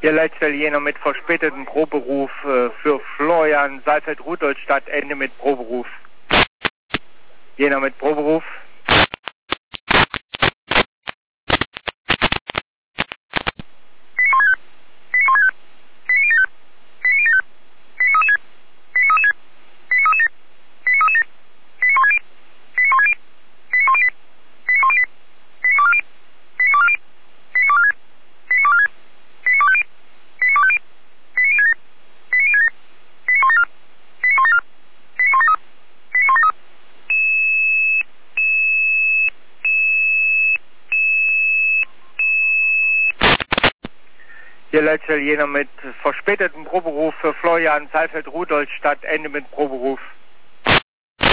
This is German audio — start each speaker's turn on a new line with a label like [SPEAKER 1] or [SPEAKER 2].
[SPEAKER 1] Hier letzter jener mit verspätetem Proberuf für Florian Saalfeld-Rudolstadt, Ende mit Proberuf. Jener mit Proberuf. Hier letzter jener mit verspätetem Proberuf für Florian Saalfeld-Rudolstadt, Ende mit Proberuf.